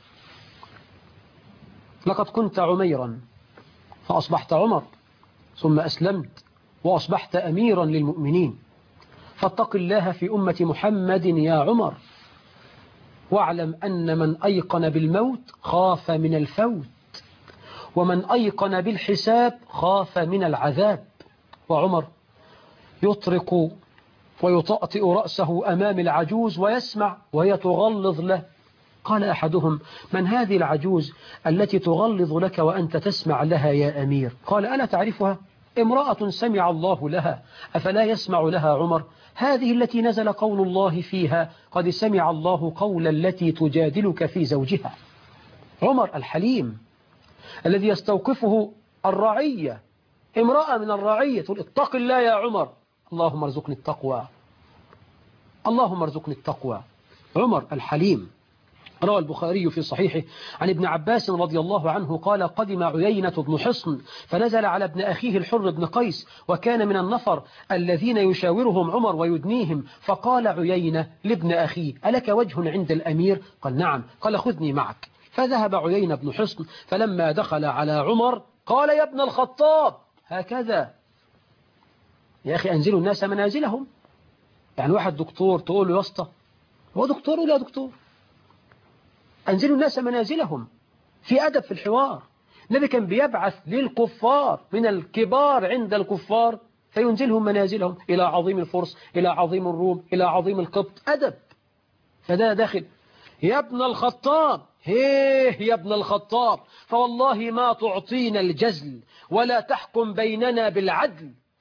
لقد كنت عميرا فأصبحت عمر، ثم أسلمت وأصبحت أميرا للمؤمنين، فاتق الله في أمة محمد يا عمر، واعلم أن من أيقن بالموت خاف من الفوت، ومن أيقن بالحساب خاف من العذاب. وعمر يطرق ويطأطئ رأسه أمام العجوز ويسمع وهي تغلظ له. قال أحدهم: من هذه العجوز التي تغلظ لك وأنت تسمع لها يا أمير؟ قال: ألا تعرفها؟ امرأة سمع الله لها، أفلا يسمع لها عمر؟ هذه التي نزل قول الله فيها: قد سمع الله قول التي تجادلك في زوجها. عمر الحليم الذي يستوقفه الرعية، امرأة من الرعية تقول: اتق الله يا عمر. اللهم ارزقني التقوى، اللهم ارزقني التقوى. عمر الحليم. روى البخاري في صحيحه عن ابن عباس رضي الله عنه قال: قدم عيينة بن حصن فنزل على ابن أخيه الحر بن قيس، وكان من النفر الذين يشاورهم عمر ويدنيهم، فقال عيينة لابن أخيه: ألك وجه عند الأمير؟ قال: نعم. قال: خذني معك. فذهب عيينة بن حصن، فلما دخل على عمر قال: يا ابن الخطاب، هكذا يا أخي أنزلوا الناس منازلهم. يعني واحد دكتور تقول له: يا اسطى، هو دكتور ولا دكتور؟ أنزلوا الناس منازلهم، في أدب في الحوار. النبي كان بيبعث للكفار من الكبار عند الكفار فينزلهم منازلهم، إلى عظيم الفرس، إلى عظيم الروم، إلى عظيم القبط. أدب. فده داخل: يا ابن الخطاب، هيه يا ابن الخطاب، فوالله ما تعطينا الجزل ولا تحكم بيننا بالعدل،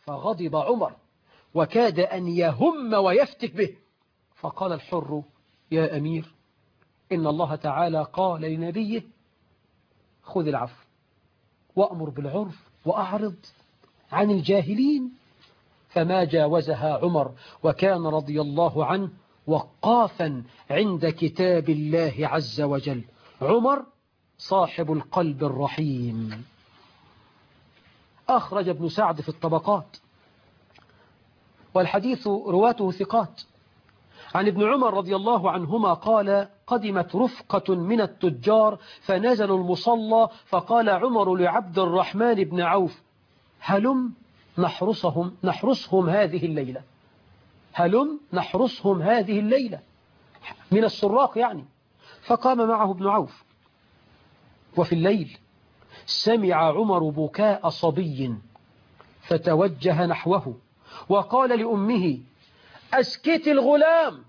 فغضب عمر وكاد أن يهم ويفتك به، فقال الحر: يا أمير، إن الله تعالى قال لنبيه: خذ العفو وأمر بالعرف وأعرض عن الجاهلين. فما جاوزها عمر، وكان رضي الله عنه وقافا عند كتاب الله عز وجل. عمر صاحب القلب الرحيم. أخرج ابن سعد في الطبقات، والحديث رواته ثقات، عن ابن عمر رضي الله عنهما قال: قدمت رفقة من التجار فنزلوا المصلى، فقال عمر لعبد الرحمن بن عوف: هلم نحرسهم نحرسهم هذه الليلة، هلم نحرسهم هذه الليلة، من السراق يعني. فقام معه ابن عوف. وفي الليل سمع عمر بكاء صبي فتوجه نحوه وقال لأمه: أسكت الغلام،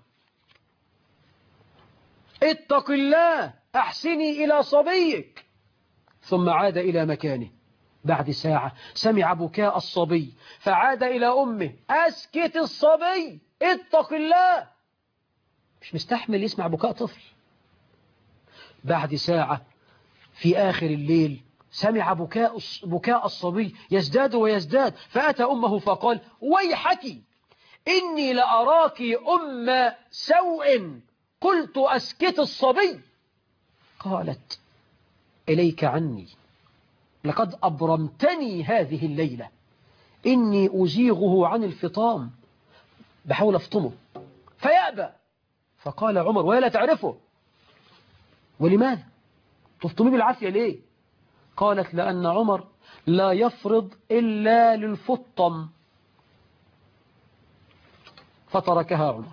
اتق الله، أحسني إلى صبيك. ثم عاد إلى مكانه. بعد ساعة سمع بكاء الصبي فعاد إلى أمه: أسكت الصبي، اتق الله. مش مستحمل يسمع بكاء طفل. بعد ساعة في آخر الليل سمع بكاء بكاء الصبي يزداد ويزداد، فأتى أمه فقال: ويحك، إني لأراك أم سوء، قلت أسكت الصبي. قالت: إليك عني، لقد أبرمتني هذه الليلة، إني أزيغه عن الفطام، بحاول أفطمه فيأبى. فقال عمر: ولا تعرفه، ولماذا تفطمي بالعافية ليه؟ قالت: لأن عمر لا يفرض إلا للفطم. فتركها عمر.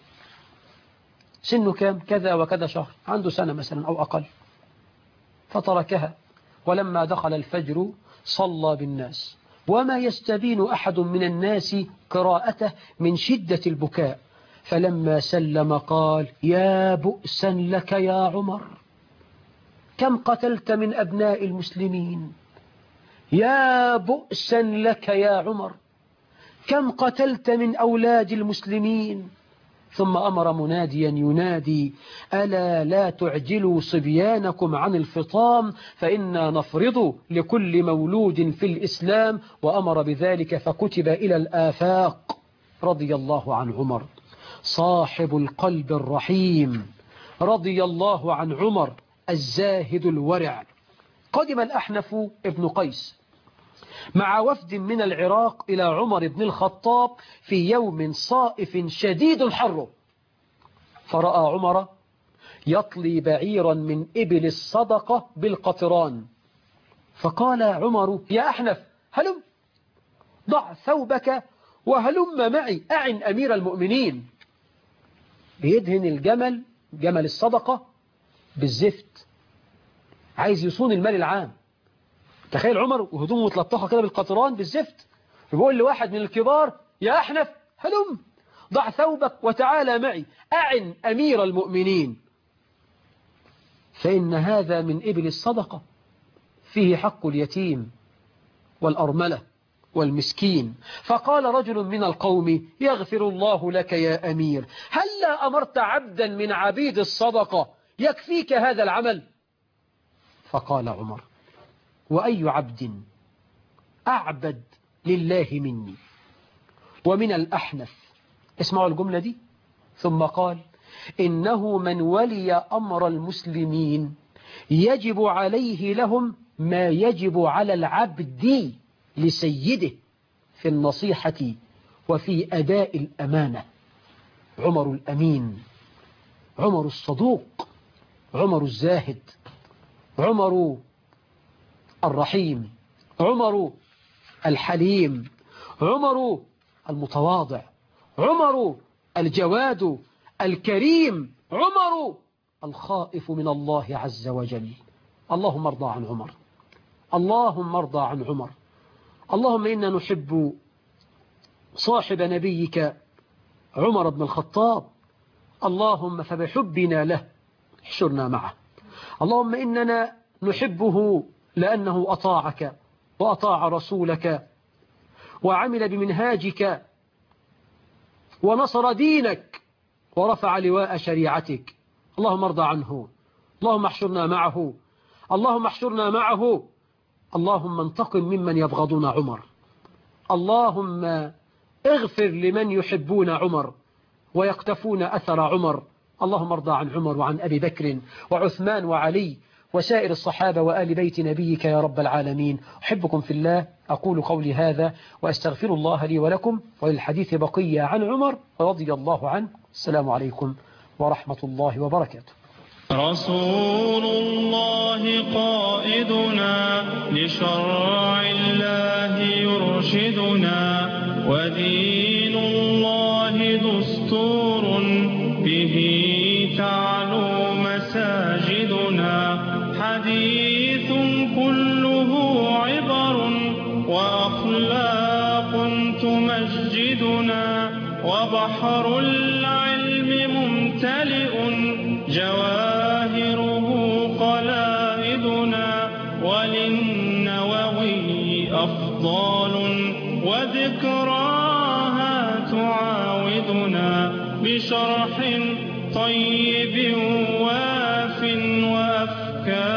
سنه كام؟ كذا وكذا شهر، عنده سنة مثلا أو أقل. فتركها، ولما دخل الفجر صلى بالناس، وما يستبين أحد من الناس قراءته من شدة البكاء. فلما سلم قال: يا بؤسا لك يا عمر، كم قتلت من أبناء المسلمين، يا بؤسا لك يا عمر، كم قتلت من أولاد المسلمين. ثم أمر مناديا ينادي: ألا لا تعجلوا صبيانكم عن الفطام، فإنا نفرض لكل مولود في الإسلام، وأمر بذلك فكتب إلى الآفاق. رضي الله عن عمر صاحب القلب الرحيم، رضي الله عن عمر الزاهد الورع. قدم الأحنف ابن قيس مع وفد من العراق إلى عمر بن الخطاب في يوم صائف شديد الحر، فرأى عمر يطلي بعيرا من إبل الصدقة بالقطران، فقال عمر: يا أحنف، هلم ضع ثوبك وهلم معي، أعن أمير المؤمنين. بيدهن الجمل، جمل الصدقة، بالزفت، عايز يصون المال العام. تخيل عمر وهدومه متلطخة كده بالقطران بالزفت، يقول لواحد من الكبار: يا أحنف، هلم ضع ثوبك وتعالى معي، أعن أمير المؤمنين، فإن هذا من إبل الصدقة، فيه حق اليتيم والأرملة والمسكين. فقال رجل من القوم: يغفر الله لك يا أمير، هلا أمرت عبدا من عبيد الصدقة يكفيك هذا العمل؟ فقال عمر: وأي عبد أعبد لله مني ومن الأحنف؟ اسمعوا الجملة دي. ثم قال: إنه من ولي أمر المسلمين يجب عليه لهم ما يجب على العبد لسيده في النصيحة وفي أداء الأمانة. عمر الأمين، عمر الصدوق، عمر الزاهد، عمر الرحيم، عمر الحليم، عمر المتواضع، عمر الجواد الكريم، عمر الخائف من الله عز وجل. اللهم ارضى عن عمر، اللهم ارضى عن عمر. اللهم إنا نحب صاحب نبيك عمر بن الخطاب، اللهم فبحبنا له احشرنا معه. اللهم إننا نحبه لأنه أطاعك وأطاع رسولك وعمل بمنهاجك ونصر دينك ورفع لواء شريعتك. اللهم ارضى عنه، اللهم احشرنا معه، اللهم احشرنا معه. اللهم انتقم ممن يبغضون عمر، اللهم اغفر لمن يحبون عمر ويقتفون أثر عمر. اللهم ارضى عن عمر وعن أبي بكر وعثمان وعلي وسائر الصحابة وآل بيت نبيك يا رب العالمين. أحبكم في الله، أقول قولي هذا وأستغفر الله لي ولكم، وللحديث بقية عن عمر رضي الله عنه. السلام عليكم ورحمة الله وبركاته. رسول الله قائدنا لشرع الله يرشدنا، ودين الله دستور به تعلو مساجدنا، حديث كله عبر وأخلاق تمجدنا، وبحر العلم ممتلئ جواهره قلائدنا، وللنووي أفضال وذكراها تعاودنا، بشرح طيب واف وأفكار